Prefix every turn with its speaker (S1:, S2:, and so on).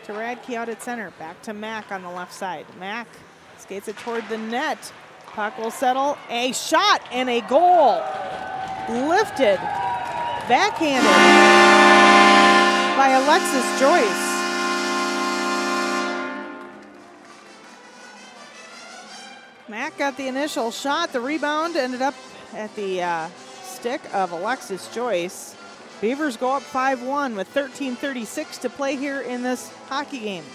S1: to Radke out at center. Back to Mack on the left side. Mack skates it toward the net. Puck will settle. A shot and a goal. Lifted, backhanded by Alexis Joyce. Mack got the initial shot. The rebound ended up at the stick of Alexis Joyce. Beavers go up 5-1 with 13:36 to play here in this hockey game.